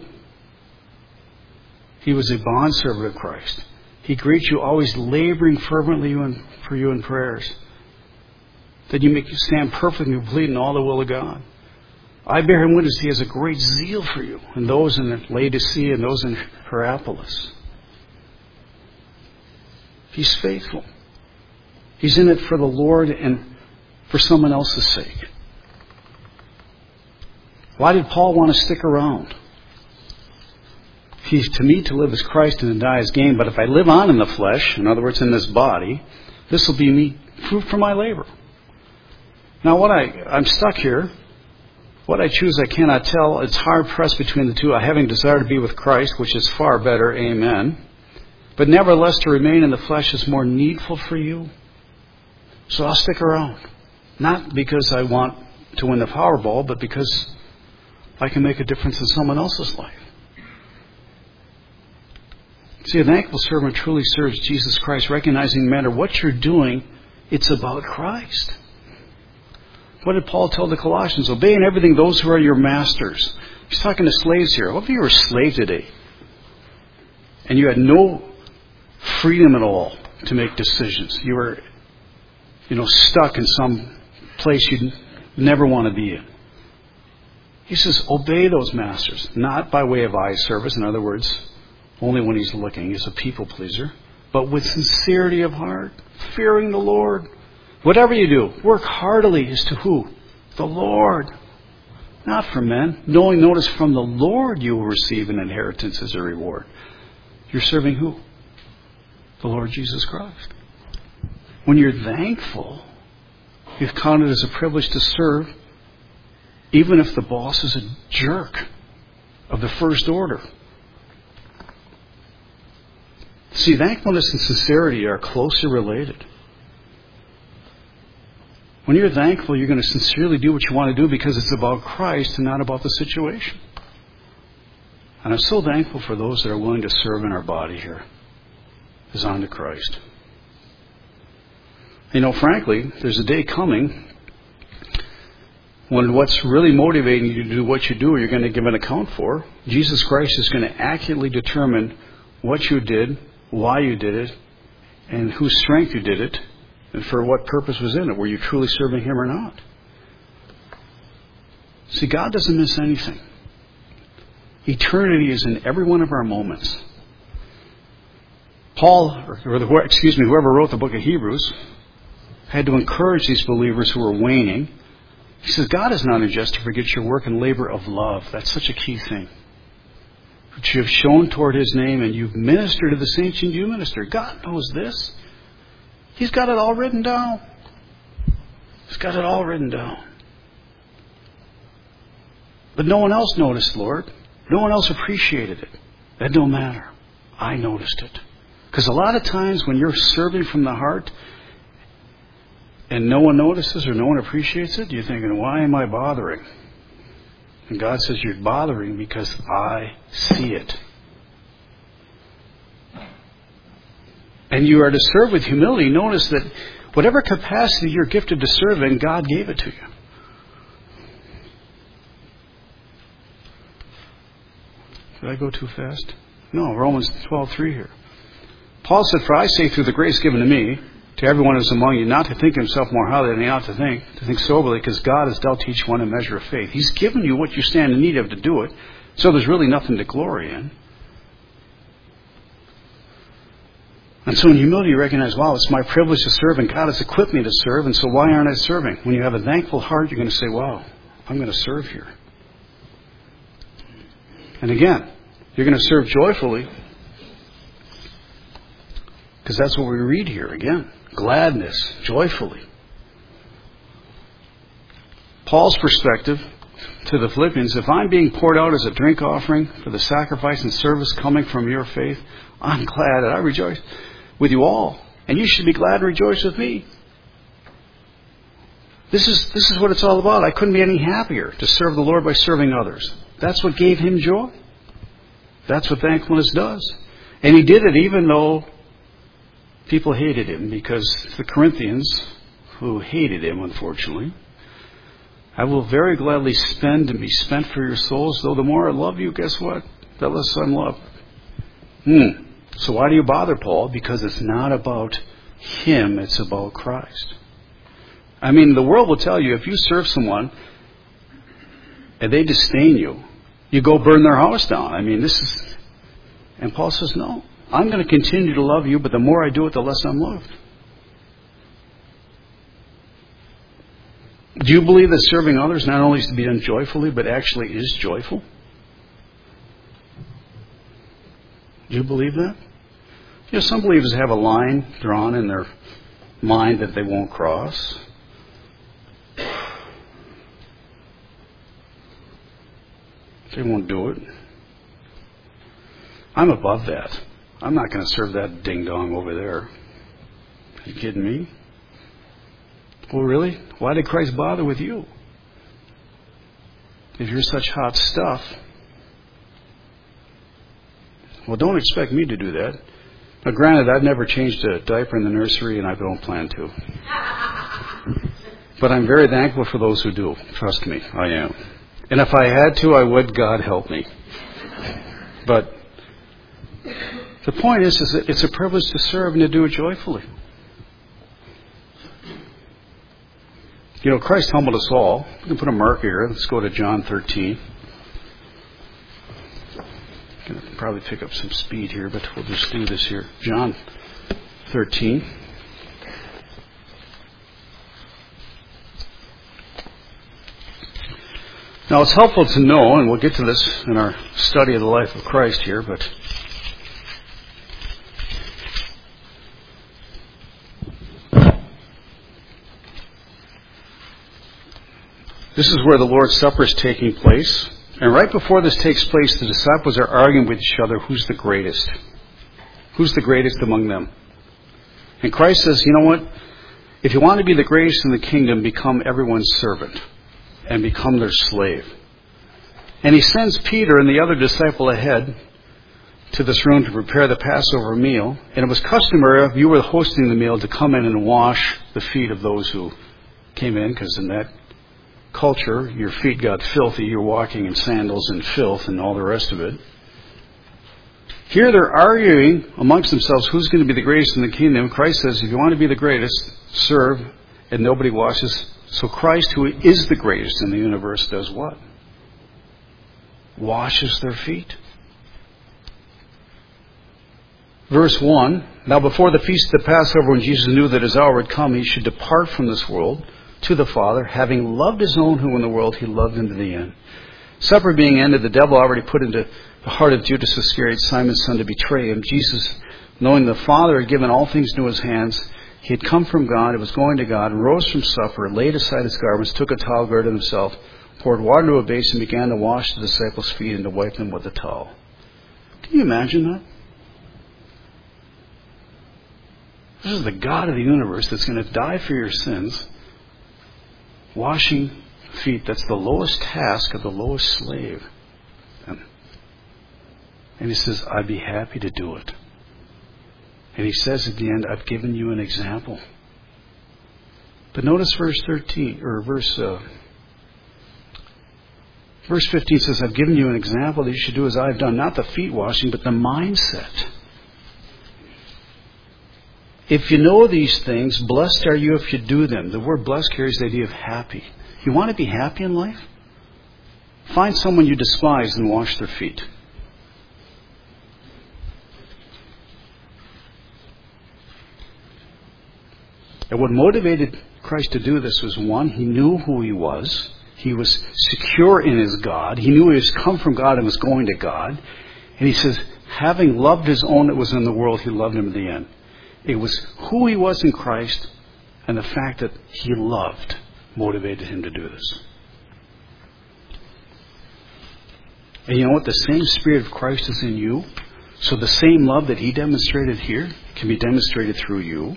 He was a bondservant of Christ. He greets you always laboring fervently for you in prayers, that you may stand perfect and complete in all the will of God. I bear him witness, he has a great zeal for you, and those in Laodicea and those in Hierapolis. He's faithful. He's in it for the Lord and for someone else's sake. Why did Paul want to stick around? To me, to live as Christ and to die as gain. But if I live on in the flesh, in other words, in this body, this will be me, fruit for my labor. Now, I'm stuck here. What I choose, I cannot tell. It's hard pressed between the two. I having desire to be with Christ, which is far better. Amen. But nevertheless, to remain in the flesh is more needful for you. So I'll stick around. Not because I want to win the Powerball, but because I can make a difference in someone else's life. See, a thankful servant truly serves Jesus Christ, recognizing no matter what you're doing, it's about Christ. What did Paul tell the Colossians? Obey in everything those who are your masters. He's talking to slaves here. What if you were a slave today and you had no freedom at all to make decisions? You were, stuck in some place you'd never want to be in. He says, obey those masters, not by way of eye service. In other words, only when he's looking. He's a people pleaser. But with sincerity of heart, fearing the Lord. Whatever you do, work heartily as to who? The Lord. Not for men. Notice from the Lord you will receive an inheritance as a reward. You're serving who? The Lord Jesus Christ. When you're thankful, you've counted as a privilege to serve, even if the boss is a jerk of the first order. See, thankfulness and sincerity are closely related. When you're thankful, you're going to sincerely do what you want to do because it's about Christ and not about the situation. And I'm so thankful for those that are willing to serve in our body here as unto Christ. Frankly, there's a day coming when what's really motivating you to do what you do, you're going to give an account for. Jesus Christ is going to accurately determine what you did, why you did it, and whose strength you did it, and for what purpose was in it. Were you truly serving Him or not? See, God doesn't miss anything. Eternity is in every one of our moments. Whoever wrote the book of Hebrews, had to encourage these believers who were waning He says, God is not unjust to forget your work and labor of love. That's such a key thing. Which you have shown toward His name, and you've ministered to the saints and you minister. God knows this. He's got it all written down. He's got it all written down. But no one else noticed, Lord. No one else appreciated it. That don't matter. I noticed it. Because a lot of times when you're serving from the heart and no one notices or no one appreciates it, you're thinking, why am I bothering? And God says, you're bothering because I see it. And you are to serve with humility. Notice that whatever capacity you're gifted to serve in, God gave it to you. Did I go too fast? No, Romans 12:3 here. Paul said, for I say through the grace given to me, to everyone who is among you, not to think himself more highly than he ought to think soberly, because God has dealt each one a measure of faith. He's given you what you stand in need of to do it, so there's really nothing to glory in. And so in humility you recognize, wow, it's my privilege to serve, and God has equipped me to serve, and so why aren't I serving? When you have a thankful heart, you're going to say, wow, I'm going to serve here. And again, you're going to serve joyfully, because that's what we read here again. Gladness, joyfully. Paul's perspective to the Philippians, if I'm being poured out as a drink offering for the sacrifice and service coming from your faith, I'm glad that I rejoice with you all. And you should be glad and rejoice with me. This is what it's all about. I couldn't be any happier to serve the Lord by serving others. That's what gave him joy. That's what thankfulness does. And he did it even though people hated him, because the Corinthians, who hated him, unfortunately, I will very gladly spend and be spent for your souls, though the more I love you, guess what? The less I'm loved. So why do you bother, Paul? Because it's not about him, it's about Christ. I mean, the world will tell you, if you serve someone and they disdain you, you go burn their house down. I mean, and Paul says, no, I'm going to continue to love you, but the more I do it, the less I'm loved. Do you believe that serving others not only is to be done joyfully, but actually is joyful? Do you believe that? You know, some believers have a line drawn in their mind that they won't cross. They won't do it. I'm above that. I'm not going to serve that ding-dong over there. Are you kidding me? Well, really? Why did Christ bother with you? If you're such hot stuff. Well, don't expect me to do that. Now, granted, I've never changed a diaper in the nursery, and I don't plan to. But I'm very thankful for those who do. Trust me, I am. And if I had to, I would. God help me. But the point is that it's a privilege to serve and to do it joyfully. You know, Christ humbled us all. We can put a marker here. Let's go to John 13. I'm going to probably pick up some speed here, but we'll just do this here. John 13. Now, it's helpful to know, and we'll get to this in our study of the life of Christ here, but this is where the Lord's Supper is taking place. And right before this takes place, the disciples are arguing with each other, who's the greatest? Who's the greatest among them? And Christ says, you know what? If you want to be the greatest in the kingdom, become everyone's servant and become their slave. And he sends Peter and the other disciple ahead to this room to prepare the Passover meal. And it was customary, if you were hosting the meal, to come in and wash the feet of those who came in, because in that culture, your feet got filthy. You're walking in sandals and filth and all the rest of it. Here they're arguing amongst themselves who's going to be the greatest in the kingdom. Christ says, if you want to be the greatest, serve, and nobody washes. So Christ, who is the greatest in the universe, does what? Washes their feet. Verse 1, now before the feast of the Passover, when Jesus knew that his hour had come, he should depart from this world to the Father, having loved his own who in the world he loved them to the end. Supper being ended, the devil already put into the heart of Judas Iscariot, Simon's son, to betray him. Jesus, knowing the Father had given all things into his hands, he had come from God, and was going to God, and rose from supper, laid aside his garments, took a towel, girded himself, poured water into a basin, and began to wash the disciples' feet and to wipe them with a towel. Can you imagine that? This is the God of the universe that's going to die for your sins, washing feet. That's the lowest task of the lowest slave. And he says, I'd be happy to do it. And he says at the end, I've given you an example. But notice verse 13, or verse 15 says, I've given you an example that you should do as I've done. Not the feet washing, but the mindset. If you know these things, blessed are you if you do them. The word blessed carries the idea of happy. You want to be happy in life? Find someone you despise and wash their feet. And what motivated Christ to do this was, one, he knew who he was. He was secure in his God. He knew he was come from God and was going to God. And he says, having loved his own that was in the world, he loved him in the end. It was who he was in Christ and the fact that he loved motivated him to do this. And you know what? The same Spirit of Christ is in you. So the same love that he demonstrated here can be demonstrated through you.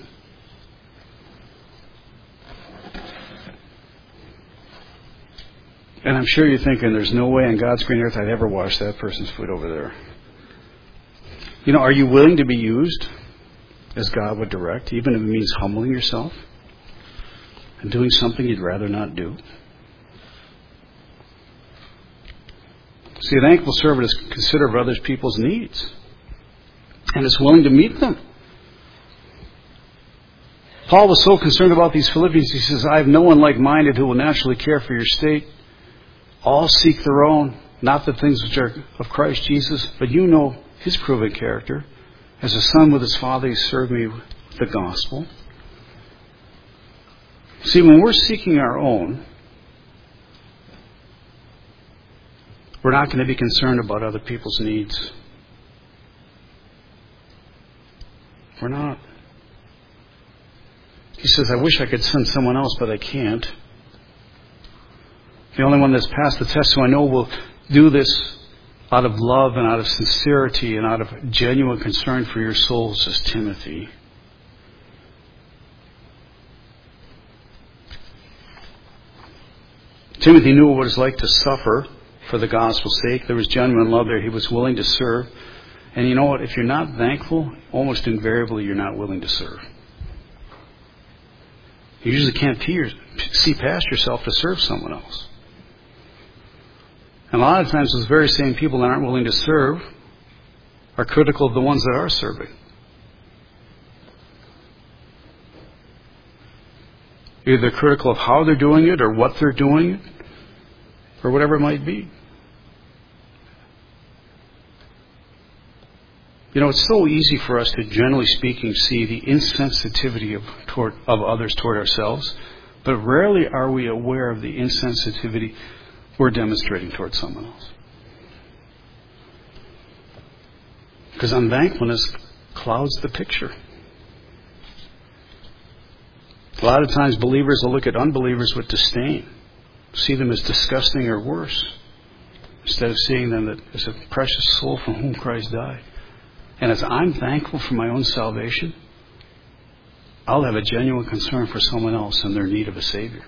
And I'm sure you're thinking, there's no way on God's green earth I'd ever wash that person's foot over there. You know, are you willing to be used as God would direct, even if it means humbling yourself and doing something you'd rather not do? See, a thankful servant is considerate of other people's needs and is willing to meet them. Paul was so concerned about these Philippians, he says, I have no one like-minded who will naturally care for your state. All seek their own, not the things which are of Christ Jesus, but you know his proven character. As a son with his father, he served me with the gospel. See, when we're seeking our own, we're not going to be concerned about other people's needs. We're not. He says, I wish I could send someone else, but I can't. The only one that's passed the test who I know will do this out of love and out of sincerity and out of genuine concern for your souls is Timothy. Timothy knew what it was like to suffer for the gospel's sake. There was genuine love there. He was willing to serve. And you know what? If you're not thankful, almost invariably you're not willing to serve. You usually can't see past yourself to serve someone else. And a lot of times those very same people that aren't willing to serve are critical of the ones that are serving. Either they're critical of how they're doing it or what they're doing it or whatever it might be. You know, it's so easy for us to, generally speaking, see the insensitivity of others toward ourselves, but rarely are we aware of the insensitivity we're demonstrating towards someone else. Because unthankfulness clouds the picture. A lot of times believers will look at unbelievers with disdain, see them as disgusting or worse, instead of seeing them as a precious soul for whom Christ died. And as I'm thankful for my own salvation, I'll have a genuine concern for someone else in their need of a Savior.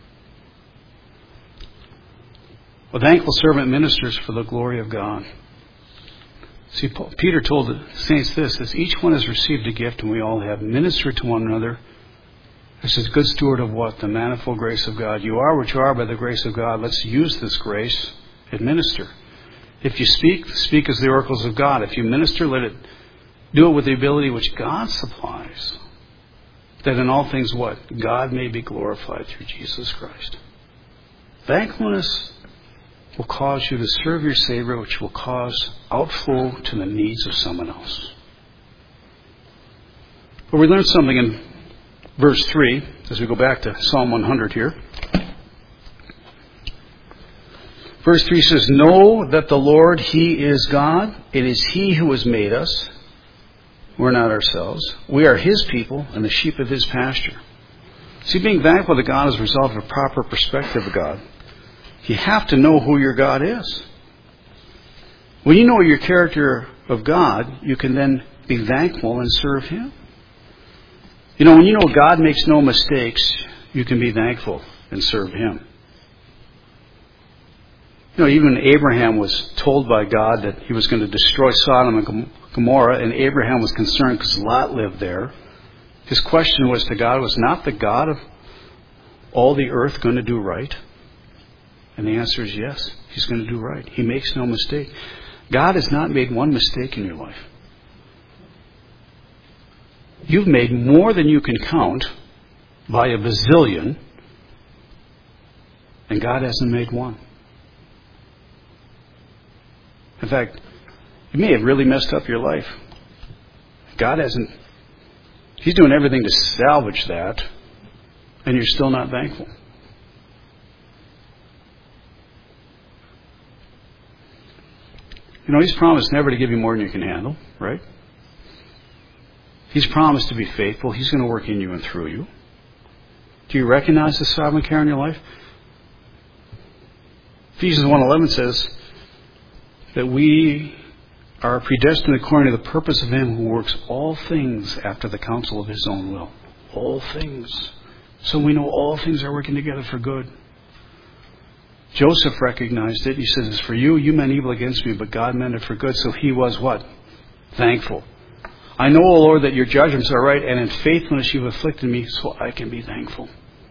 A thankful servant ministers for the glory of God. See, Peter told the saints this, as each one has received a gift, and we all have, ministered to one another. This is good steward of what? The manifold grace of God. You are what you are by the grace of God. Let's use this grace and minister. If you speak as the oracles of God. If you minister, do it with the ability which God supplies. That in all things what? God may be glorified through Jesus Christ. Thankfulness will cause you to serve your Savior, which will cause outflow to the needs of someone else. But we learned something in verse 3. It as we go back to Psalm 100 here. Verse 3 says, "Know that the Lord, He is God. It is He who has made us. We're not ourselves. We are His people and the sheep of His pasture." See, being thankful to God is a result of a proper perspective of God. You have to know who your God is. When you know your character of God, you can then be thankful and serve Him. You know, when you know God makes no mistakes, you can be thankful and serve Him. You know, even Abraham was told by God that he was going to destroy Sodom and Gomorrah, and Abraham was concerned because Lot lived there. His question was to God, was not the God of all the earth going to do right? And the answer is yes, He's going to do right. He makes no mistake. God has not made one mistake in your life. You've made more than you can count by a bazillion, and God hasn't made one. In fact, you may have really messed up your life. God hasn't. He's doing everything to salvage that, and you're still not thankful. You know, He's promised never to give you more than you can handle, right? He's promised to be faithful. He's going to work in you and through you. Do you recognize the sovereign care in your life? Ephesians 1:11 says that we are predestined according to the purpose of Him who works all things after the counsel of His own will. All things. So we know all things are working together for good. Joseph recognized it. He says, "It's for you, you meant evil against me, but God meant it for good." So he was what? Thankful. "I know, O Lord, that your judgments are right, and in faithfulness you've afflicted me, so I can be thankful."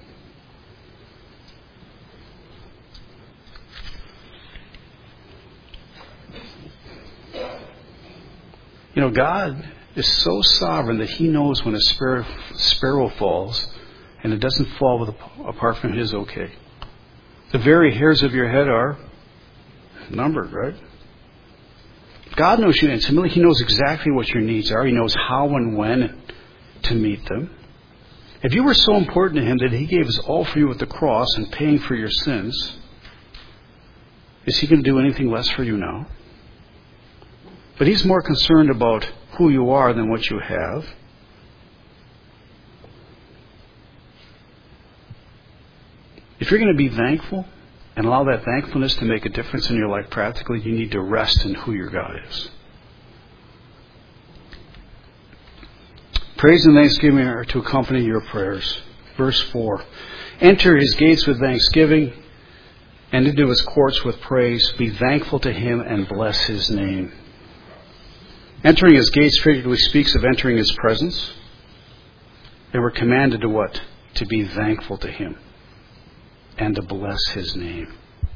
You know, God is so sovereign that He knows when a sparrow falls, and it doesn't fall apart from His okay. The very hairs of your head are numbered, right? God knows you intimately. He knows exactly what your needs are. He knows how and when to meet them. If you were so important to Him that He gave His all for you at the cross and paying for your sins, is He going to do anything less for you now? But He's more concerned about who you are than what you have. If you're going to be thankful and allow that thankfulness to make a difference in your life practically, you need to rest in who your God is. Praise and thanksgiving are to accompany your prayers. Verse 4. "Enter His gates with thanksgiving and into His courts with praise. Be thankful to Him and bless His name." Entering His gates figuratively speaks of entering His presence. And we're commanded to what? To be thankful to Him and to bless His name.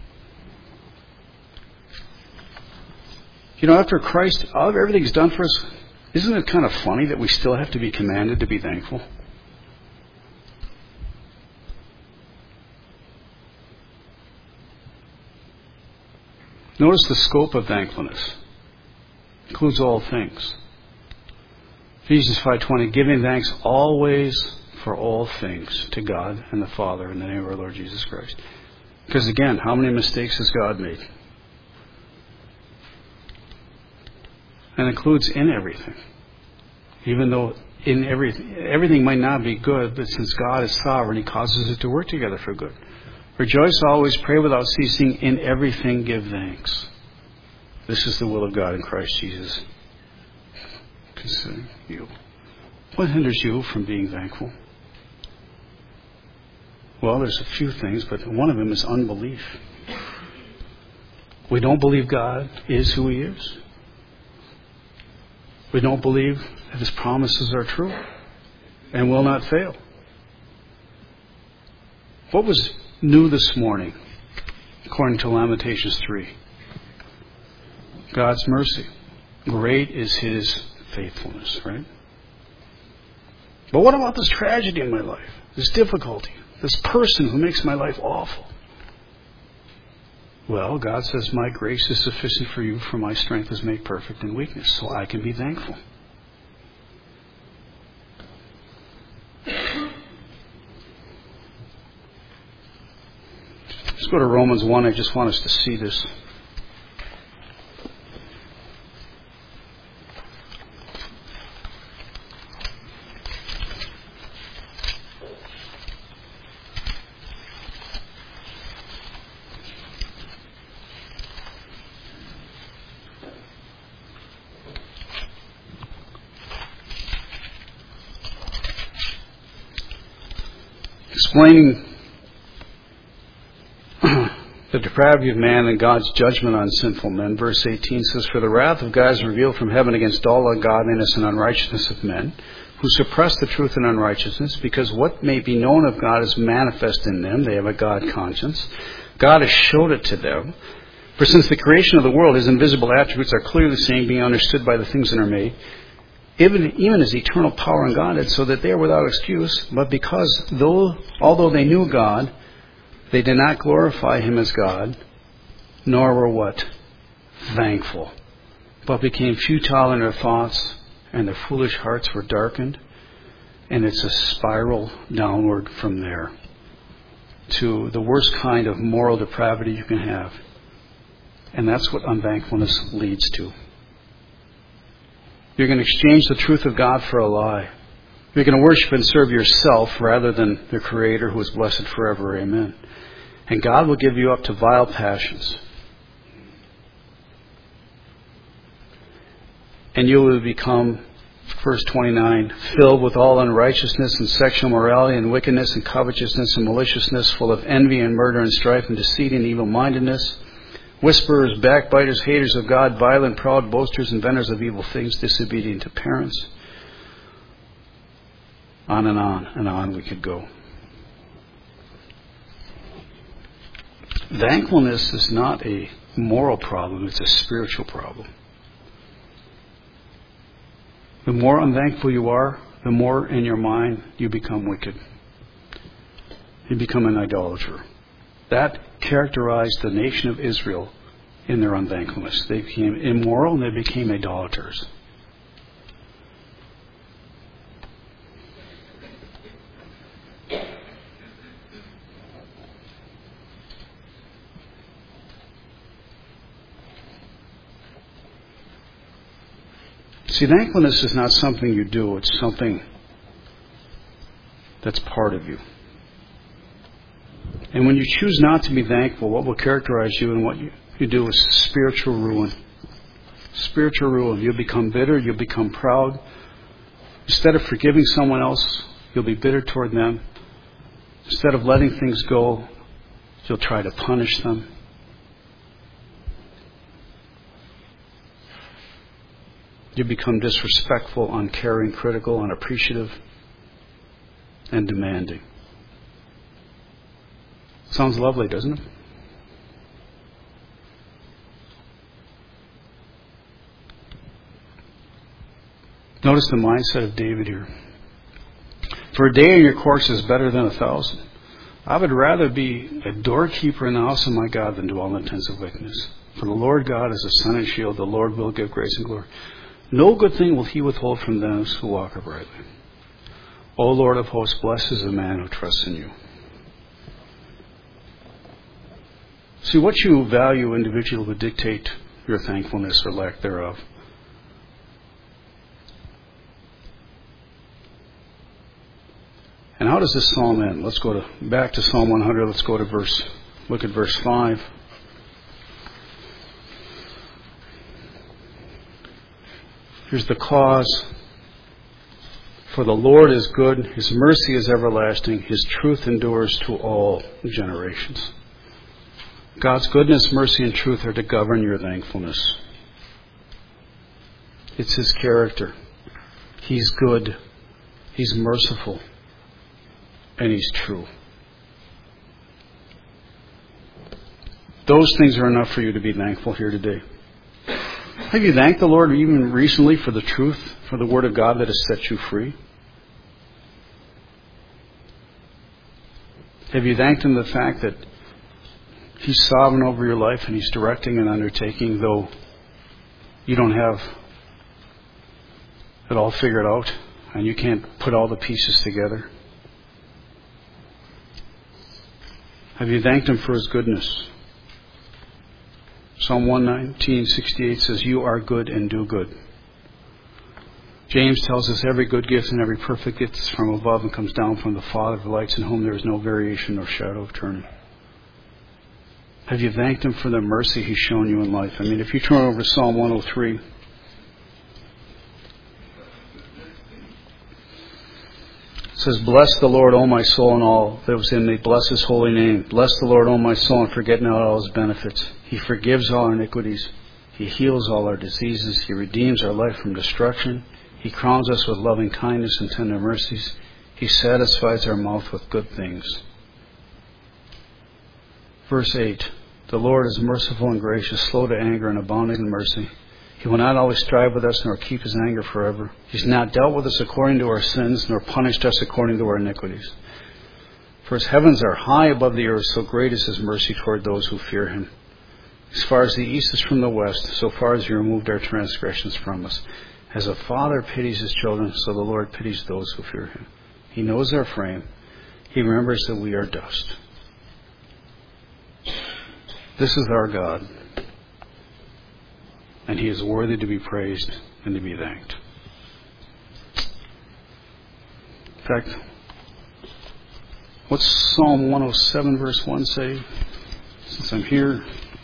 You know, after Christ, everything He's done for us, isn't it kind of funny that we still have to be commanded to be thankful? Notice the scope of thankfulness. It includes all things. Ephesians 5:20, "Giving thanks always for all things to God and the Father in the name of our Lord Jesus Christ." Because again, how many mistakes has God made? And includes in everything. Even though in everything might not be good, but since God is sovereign, He causes it to work together for good. "Rejoice always, pray without ceasing, in everything give thanks. This is the will of God in Christ Jesus concerning you." What hinders you from being thankful? Well, there's a few things, but one of them is unbelief. We don't believe God is who He is. We don't believe that His promises are true and will not fail. What was new this morning, according to Lamentations 3? God's mercy. Great is His faithfulness, right? But what about this tragedy in my life? This difficulty? This person who makes my life awful? Well, God says, "My grace is sufficient for you, for my strength is made perfect in weakness." So I can be thankful. Let's go to Romans 1. I just want us to see this. Explaining the depravity of man and God's judgment on sinful men. Verse 18 says, "For the wrath of God is revealed from heaven against all ungodliness and unrighteousness of men, who suppress the truth in unrighteousness, because what may be known of God is manifest in them." They have a God conscience. God has showed it to them. "For since the creation of the world, His invisible attributes are clearly seen, being understood by the things that are made, even His eternal power and Godhead, so that they are without excuse. But because, although they knew God, they did not glorify Him as God, nor were what? Thankful. But became futile in their thoughts, and their foolish hearts were darkened." And it's a spiral downward from there to the worst kind of moral depravity you can have. And that's what unthankfulness leads to. You're going to exchange the truth of God for a lie. You're going to worship and serve yourself rather than the Creator, who is blessed forever. Amen. And God will give you up to vile passions. And you will become, verse 29, "filled with all unrighteousness and sexual morality and wickedness and covetousness and maliciousness, full of envy and murder and strife and deceit and evil-mindedness, whisperers, backbiters, haters of God, violent, proud, boasters, inventors of evil things, disobedient to parents." On and on we could go. Thankfulness is not a moral problem, it's a spiritual problem. The more unthankful you are, the more in your mind you become wicked. You become an idolater. That characterized the nation of Israel in their unthankfulness. They became immoral and they became idolaters. See, thankfulness is not something you do, it's something that's part of you. And when you choose not to be thankful, what will characterize you and what you do is spiritual ruin. Spiritual ruin. You'll become bitter, you'll become proud. Instead of forgiving someone else, you'll be bitter toward them. Instead of letting things go, you'll try to punish them. You become disrespectful, uncaring, critical, unappreciative, and demanding. Sounds lovely, doesn't it? Notice the mindset of David here. "For a day in your courts is better than 1,000. I would rather be a doorkeeper in the house of my God than dwell in tents of wickedness. For the Lord God is a sun and shield. The Lord will give grace and glory. No good thing will He withhold from those who walk uprightly. O Lord of hosts, blessed is the man who trusts in you." See, what you value individually will dictate your thankfulness or lack thereof. And how does this psalm end? Let's go back to Psalm 100. Let's go to look at verse 5. Here's the cause. "For the Lord is good, His mercy is everlasting, His truth endures to all generations." God's goodness, mercy, and truth are to govern your thankfulness. It's His character. He's good. He's merciful. And He's true. Those things are enough for you to be thankful here today. Have you thanked the Lord even recently for the truth, for the Word of God that has set you free? Have you thanked Him the fact that He's sovereign over your life and He's directing and undertaking, though you don't have it all figured out and you can't put all the pieces together? Have you thanked Him for His goodness? Psalm 119:68 says, "You are good and do good." James tells us every good gift and every perfect gift is from above and comes down from the Father of lights, in whom there is no variation nor shadow of turning. Have you thanked Him for the mercy He's shown you in life? I mean, if you turn over to Psalm 103, it says, "Bless the Lord, O my soul, and all that was in me. Bless His holy name. Bless the Lord, O my soul, and forget not all His benefits. He forgives all our iniquities. He heals all our diseases. He redeems our life from destruction. He crowns us with loving kindness and tender mercies. He satisfies our mouth with good things." Verse 8, "The Lord is merciful and gracious, slow to anger and abounding in mercy. He will not always strive with us, nor keep His anger forever. He's not dealt with us according to our sins, nor punished us according to our iniquities. For His heavens are high above the earth, so great is His mercy toward those who fear Him. As far as the east is from the west, so far as He removed our transgressions from us. As a father pities his children, so the Lord pities those who fear Him. He knows our frame. He remembers that we are dust." This is our God, and He is worthy to be praised and to be thanked. In fact, what's Psalm 107 verse 1 say? Since I'm here,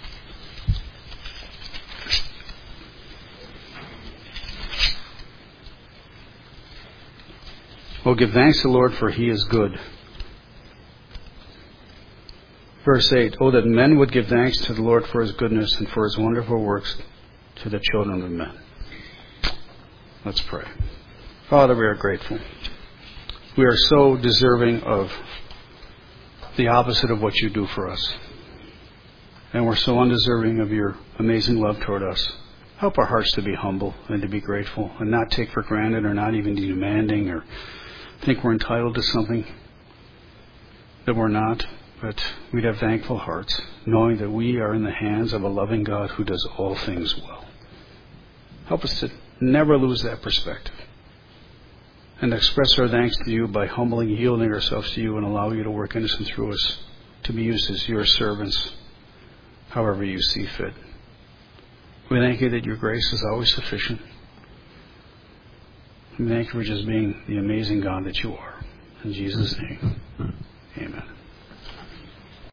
"Oh, give thanks to the Lord, for He is good." Verse 8, "Oh, that men would give thanks to the Lord for His goodness and for His wonderful works to the children of men." Let's pray. Father, we are grateful. We are so deserving of the opposite of what You do for us. And we're so undeserving of Your amazing love toward us. Help our hearts to be humble and to be grateful and not take for granted or not even demanding or think we're entitled to something that we're not. But we'd have thankful hearts, knowing that we are in the hands of a loving God who does all things well. Help us to never lose that perspective and express our thanks to You by humbly yielding ourselves to You and allow You to work in us and through us to be used as Your servants, however You see fit. We thank You that Your grace is always sufficient. We thank You for just being the amazing God that You are. In Jesus' name, amen.